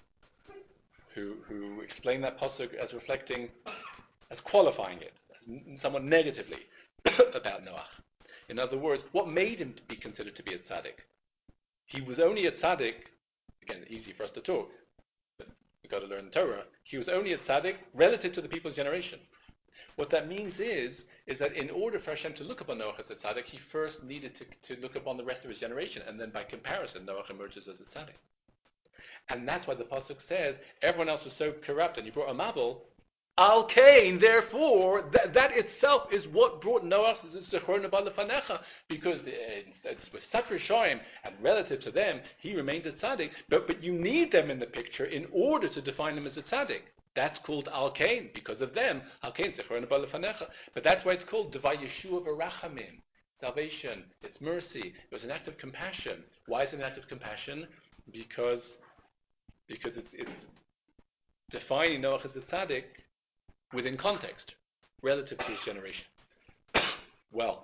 who explain that pasuk as reflecting, as qualifying it, as somewhat negatively about Noach. In other words, what made him be considered to be a tzaddik? He was only a tzaddik, again, easy for us to talk, but we've got to learn the Torah. He was only a tzaddik relative to the people's generation. What that means is that in order for Hashem to look upon Noach as a tzaddik, he first needed to look upon the rest of his generation, and then by comparison, Noach emerges as a tzaddik. And that's why the pasuk says everyone else was so corrupt, and you brought a Mabul. Al Kain, therefore, that itself is what brought Noach's Zechron Balafanecha, because it's with such Rishoim, and relative to them, he remained a tzaddik. But you need them in the picture in order to define him as a tzaddik. That's called Al Kain, because of them. Al Kain Zechron Balafanecha. But that's why it's called Devay Yeshua V'Rachamim. Salvation, it's mercy. It was an act of compassion. Why is it an act of compassion? Because it's defining Noach as a tzaddik within context, relative to his generation. Well,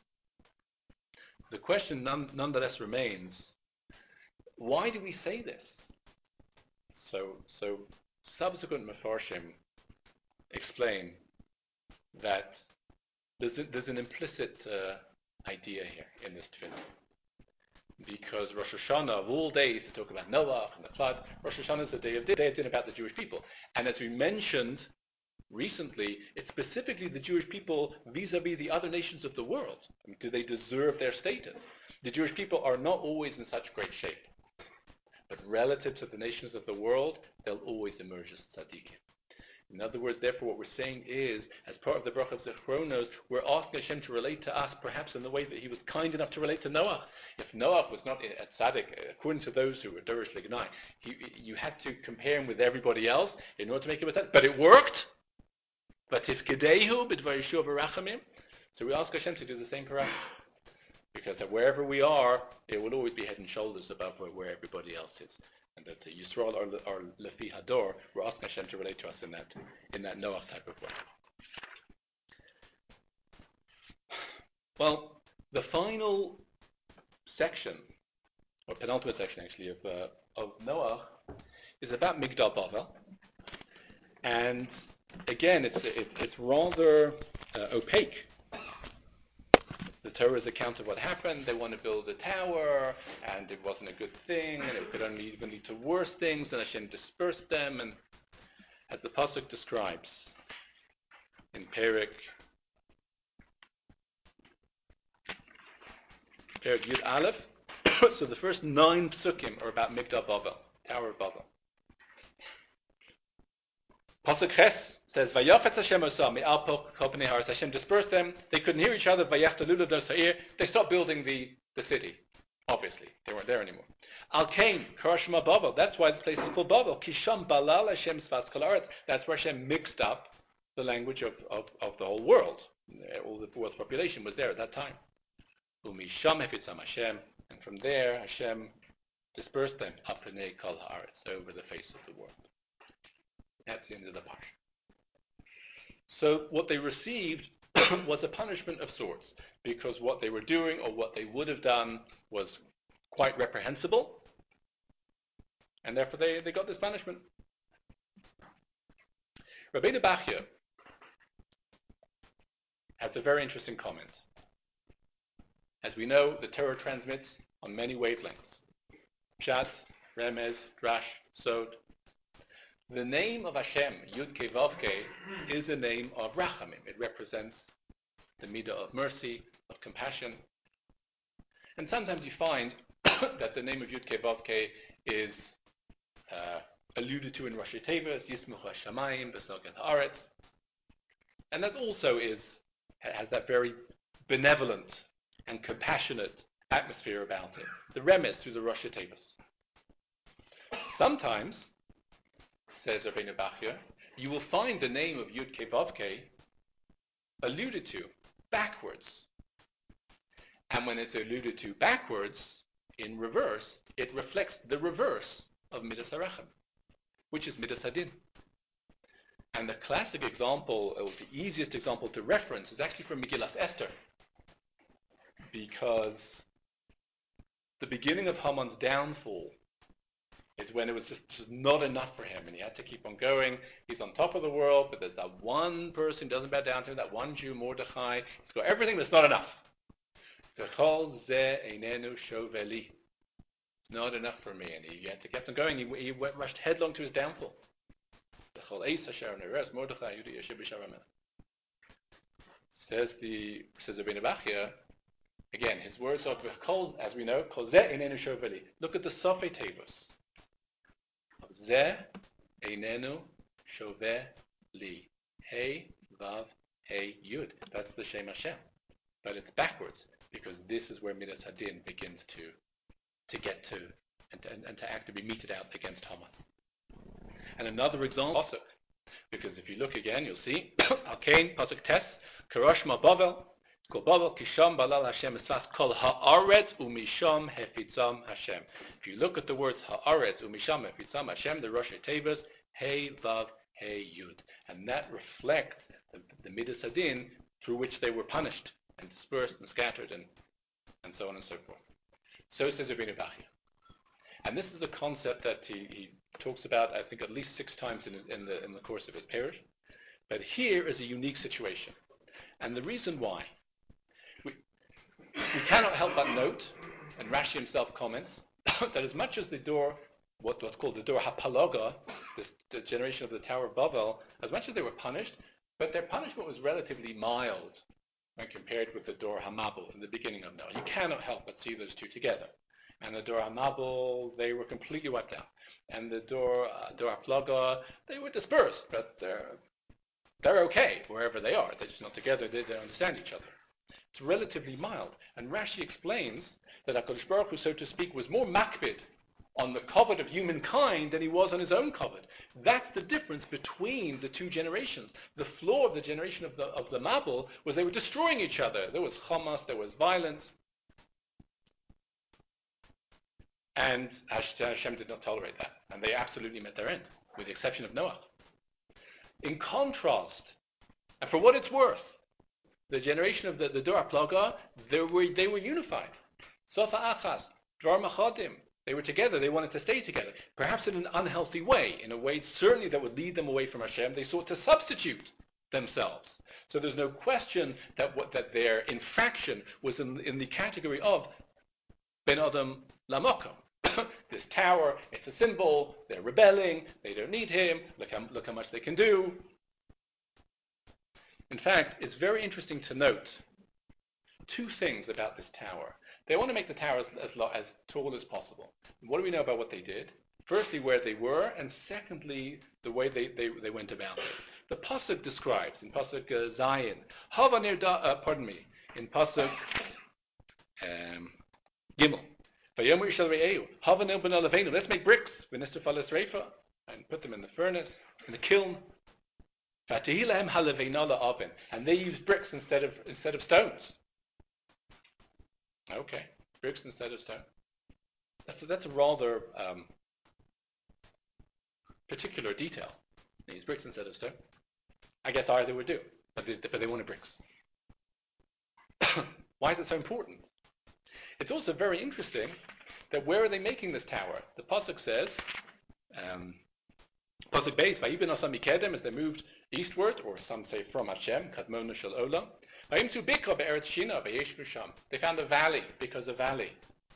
the question nonetheless remains, why do we say this? So subsequent Mefarshim explain that there's an implicit idea here in this tefillah. Because Rosh Hashanah, of all days to talk about Noach and the flood, Rosh Hashanah is a day of din about the Jewish people. And as we mentioned recently, it's specifically the Jewish people vis-a-vis the other nations of the world. I mean, do they deserve their status? The Jewish people are not always in such great shape. But relative to the nations of the world, they'll always emerge as tzaddikim. In other words, therefore, what we're saying is, as part of the bracha of Zechronos, we're asking Hashem to relate to us perhaps in the way that he was kind enough to relate to Noach. If Noach was not a tzaddik, according to those who were Dorish Lignai, you had to compare him with everybody else in order to make him a tzaddik. But it worked. But if Kedehu b'dvar Yeshua v'Rachamim, so we ask Hashem to do the same for us. Because wherever we are, it will always be head and shoulders above where everybody else is. And that Yisrael are Lefi Hador, we're asking Hashem to relate to us in that Noach type of way. Well, the final section, or penultimate section actually, of Noach is about Migdal Bavel. And again, it's rather opaque. The Torah's account of what happened, they want to build a tower, and it wasn't a good thing, and it could only even lead to worse things, and Hashem dispersed them, and as the Pasuk describes in Perek Yud Aleph, so the first 9 psukim are about Migdal Bavel, Tower of Babel. Pasuk Ches says, "Vayafetz Hashem osam me'al kol pnei haaretz." Hashem dispersed them. They couldn't hear each other. Vayachtalu l'dos ha'ir. They stopped building the city. Obviously, they weren't there anymore. Al Kain Karashma Babel. That's why the place is called Babel. Kisham balal Hashem sfas kol haaretz. That's where Hashem mixed up the language of the whole world. All the world's population was there at that time. Umisham hefitzam Hashem, and from there Hashem dispersed them up pnei kol haaretz, over the face of the world. That's the end of the parsha. So what they received was a punishment of sorts, because what they were doing or what they would have done was quite reprehensible, and therefore they got this punishment. Rabbeinu Bachya has a very interesting comment. As we know, the Torah transmits on many wavelengths. Pshat, Remez, Drash, Sod. The name of Hashem, Yud Kei Vav Kei, is a name of Rachamim. It represents the midah of mercy, of compassion. And sometimes you find that the name of Yud Kei Vav Kei is alluded to in Rashi Tevos, Yismuch HaShamayim, B'Snoget Haaretz. And that also has that very benevolent and compassionate atmosphere about it. The Remez through the Rashi Tevos. Sometimes, says Rabbeinu Bachya, you will find the name of Yud Kei Vav Kei alluded to backwards. And when it's alluded to backwards, in reverse, it reflects the reverse of Midas HaRachem, which is Midas Hadin. And the classic example, or the easiest example to reference, is actually from Megillas Esther, because the beginning of Haman's downfall is when it was just not enough for him, and he had to keep on going. He's on top of the world, but there's that one person who doesn't bow down to him, that one Jew, Mordechai. He's got everything, but it's not enough. V'chol zeh einenu shoveli. It's not enough for me, and he had to keep on going. He rushed headlong to his downfall. V'chol eis asher neres Mordechai Yudi yashiv b'shar HaMelech. Says Rabbeinu Bachya, again, his words are, as we know, Kol zeh einenu shoveli. Look at the Sofei Tevos. Zeh einenu shoveh li. Hey, Vav, Hey, Yud. That's the Shem Hashem. But it's backwards, because this is where Midas Hadin begins to get to, and to actively meted out against Haman. And another example also, because if you look again, you'll see, Alkein, Pasuk Tes, Karoshma Bavel, Kol Bavel, Kisham Balal Hashem Esfas, Kol Haaretz Umisham Hefitzam Hashem. If you look at the words Haaretz Umisham Hefitzam Hashem, the Rashi Tevos, Hey Vav, Hey Yud. And that reflects the Midas Hadin through which they were punished and dispersed and scattered and so on and so forth. So says Rabbeinu Bachya. And this is a concept that he talks about, I think, at least 6 times in the course of his parish. But here is a unique situation. And the reason why, we cannot help but note, and Rashi himself comments, that as much as the door, what's called the door Hapalaga, the generation of the Tower of Babel, as much as they were punished, but their punishment was relatively mild when compared with the door Hamabel in the beginning of Noah. You cannot help but see those two together. And the door Hamabel, they were completely wiped out. And the door Plaga, they were dispersed, but they're okay wherever they are. They're just not together. They don't understand each other. It's relatively mild. And Rashi explains that HaKadosh Baruch Hu, so to speak, was more makbid on the covet of humankind than he was on his own covet. That's the difference between the two generations. The flaw of the generation of the Mabul was they were destroying each other. There was Hamas, there was violence. And Hashem did not tolerate that. And they absolutely met their end, with the exception of Noah. In contrast, and for what it's worth, the generation of the Dor HaPlaga, they were unified. Sofa Achas, Dvar Machadim. They were together. They wanted to stay together. Perhaps in an unhealthy way, in a way certainly that would lead them away from Hashem. They sought to substitute themselves. So there's no question that their infraction was in the category of Ben Adam Lamokom. This tower, it's a symbol. They're rebelling. They don't need him. Look how much they can do. In fact, it's very interesting to note 2 things about this tower. They want to make the tower as tall as possible. What do we know about what they did? Firstly, where they were, and secondly, the way they went about it. The Pasuk describes, in Pasuk Zayin, in Pasuk Gimel, let's make bricks, and put them in the furnace, in the kiln. And they used bricks instead of stones. Okay, bricks instead of stone. That's a rather particular detail. They use bricks instead of stone. I guess either would do, but they wanted bricks. Why is it so important? It's also very interesting that where are they making this tower? The pasuk says, pasuk Beis, Vayibin Asam Mikedem, as they moved eastward, or some say from Hashem, Kadmona Shel Olam. Vayimtzu Bikra Be'eretz Shina Vayeshvu Sham. They found a valley because of valley.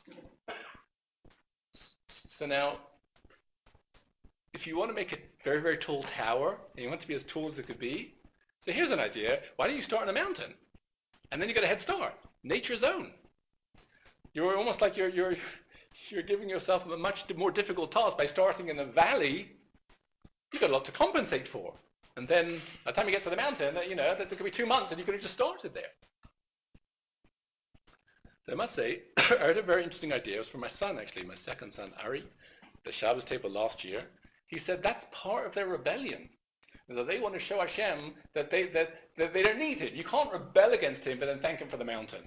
So now, if you want to make a very, very tall tower, and you want it to be as tall as it could be, so here's an idea. Why don't you start on a mountain? And then you get a head start. Nature's own. You're almost like you're giving yourself a much more difficult task by starting in a valley. You've got a lot to compensate for. And then by the time you get to the mountain, there could be 2 months and you could have just started there. So I must say, I heard a very interesting idea. It was from my son, actually, my second son, Ari, the Shabbos table last year. He said that's part of their rebellion. That they want to show Hashem that they don't need him. You can't rebel against him but then thank him for the mountain.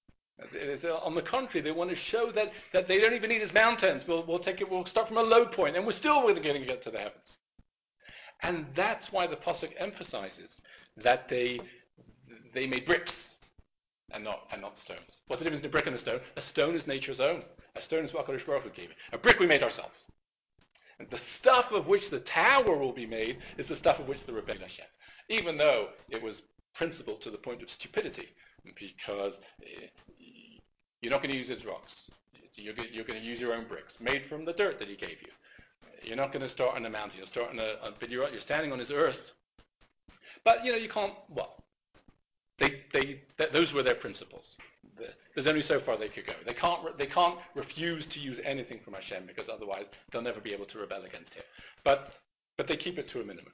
On the contrary, they want to show that they don't even need his mountains. We'll start from a low point and we're still going to get to the heavens. And that's why the pasuk emphasizes that they made bricks and not stones. What's the difference between a brick and a stone? A stone is nature's own. A stone is what HaKadosh Baruch Hu gave it. A brick we made ourselves. And the stuff of which the tower will be made is the stuff of which the rebellion Hashem. Even though it was principled to the point of stupidity, because you're not going to use his rocks. You're going to use your own bricks, made from the dirt that he gave you. You're not going to start on a mountain. You'll start but you're standing on his earth. But you can't. Well, those were their principles. There's only so far they could go. They can't refuse to use anything from Hashem because otherwise they'll never be able to rebel against him. But they keep it to a minimum.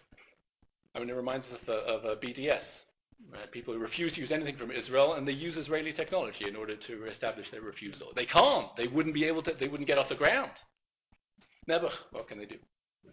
I mean, it reminds us of BDS. People who refuse to use anything from Israel, and they use Israeli technology in order to establish their refusal. They can't. They wouldn't be able to. They wouldn't get off the ground. Never. What can they do?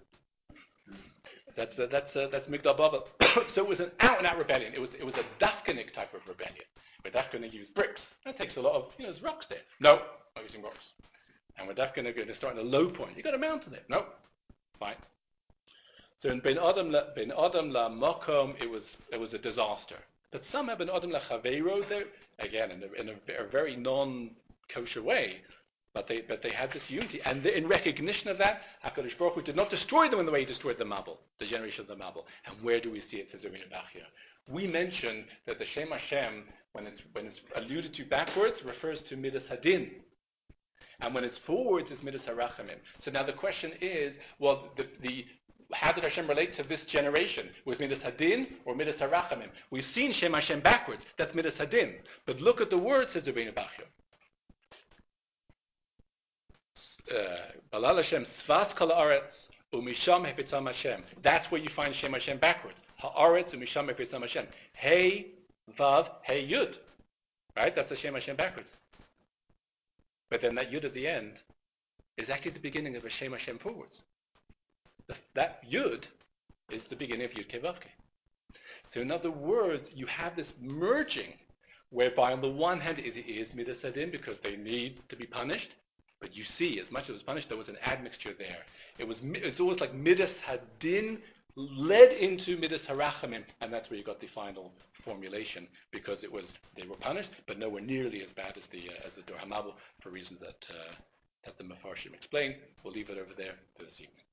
That's Migdal Babel. So it was an out-and-out rebellion. It was a Dafkanik type of rebellion. We're going to use bricks. That takes a lot of, there's rocks there. No, not using rocks. And we're going to start at a low point. You've got a mountain there. No, fine. So in Ben Adam la Makom, it was a disaster. But somehow Ben Adam la Chaveiro, there again in a very non-kosher way, but they had this unity, and in recognition of that, HaKadosh Baruch Hu did not destroy them in the way he destroyed the Mabul, the generation of the Mabul. And where do we see it? Says Rabbeinu Bachya. We mentioned that the Shem Hashem, when it's alluded to backwards, refers to Midas Hadin. And when it's forwards, it's Midas Harachamim. So now the question is, well, how did Hashem relate to this generation? Was Midas Hadin or Midas Harachamim? We've seen Shem Hashem backwards. That's Midas Hadin. But look at the words, says Rabbeinu Bachya. Balal Hashem Svas Kol Haaretz Umisham Hefitzam Hashem. That's where you find Shem Hashem backwards. Haaretz Umisham Hefitzam Hashem. Hey Vav Hey Yud. Right? That's the Shem Hashem backwards. But then that Yud at the end is actually the beginning of a Shem Hashem forwards. That Yud is the beginning of Yud Kei Vav Kei. So in other words, you have this merging, whereby on the one hand it is Midas Hadin because they need to be punished, but you see, as much as it was punished, there was an admixture there. It's almost like Midas Hadin led into Midas Harachamim, and that's where you got the final formulation, because they were punished, but nowhere nearly as bad as the Dor HaMabul, for reasons that the Mefarshim explained. We'll leave it over there for this evening.